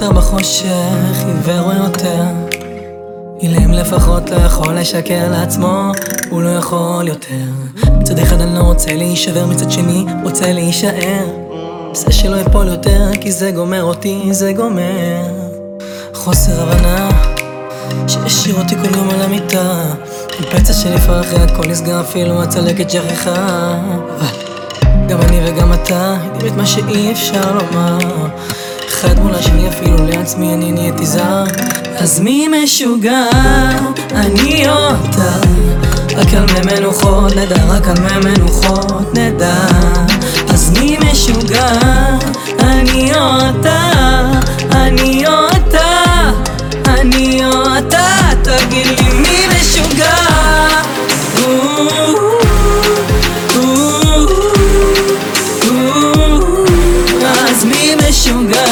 יותר בחושך, עיוור יותר. אילם לפחות לא יכול לשקר לעצמו, הוא לא יכול יותר. מצד אחד אני לא רוצה להישבר, מצד שני רוצה להישאר. עושה שלא יפול יותר, כי זה גומר אותי, זה גומר. חוסר הבנה שהשאיר אותי כל יום על המיטה, פצע שנפרח אחרי הכל נסגר, אפילו הצלקת שכחה. גם אני וגם אתה יודעים את מה שאי אפשר לומר, אחד מול השני, אפילו לעצמי אני נהייתי זר. אז מי משוגע? אני או אתה? רק על מי מנוחות נדע, רק על מי מנוחות נדע. אז מי משוגע? אני או אתה? אני או אתה? אני או אתה? תגיד לי מי משוגע? אז מי משוגע?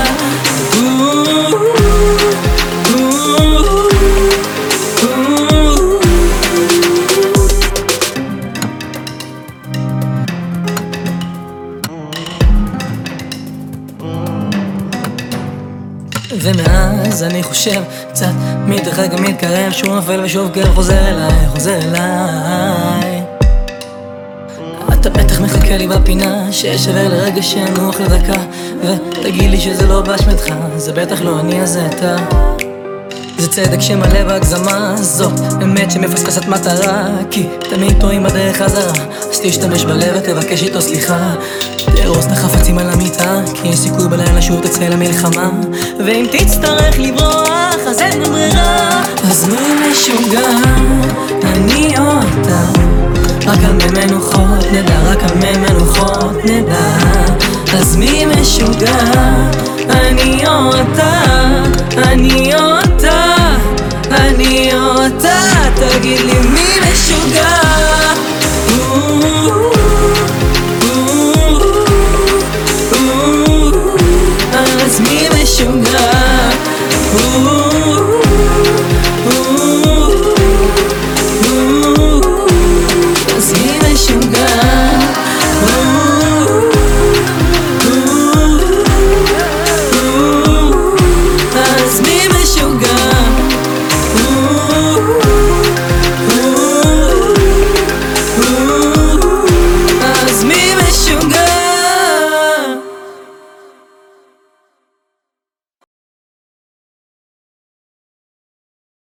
ומאז אני חושב קצת מתרחק ומתקרב, שוב נופל ושוב כן חוזר אליי, חוזר אליי. אתה בטח מחכה לי בפינה, שאשבר לרגע שנוח לדקה, ותגיד לי שזה לא באשמתך, זה בטח לא אני, אז זה אתה. זה צדק שמלא בהגזמה, זאת אמת שמפספסת מטרה, כי תמיד טועים בדרך חזרה. אז תשתמש בלב ותבקש איתו סליחה, תארוס את החפצים על המיטה, כי יש סיכוי בלילה שוב תצא למלחמה, ואם תצטרך לברוח אז אין ברירה. אז מי משוגע? אני או אתה? רק על מי מנוחות נדע, רק על מי מנוחות נדע. אז מי משוגע? אני או אתה? אני או אתה? אני או אתה? תגיד לי מי משוגע? אז מי משוגע?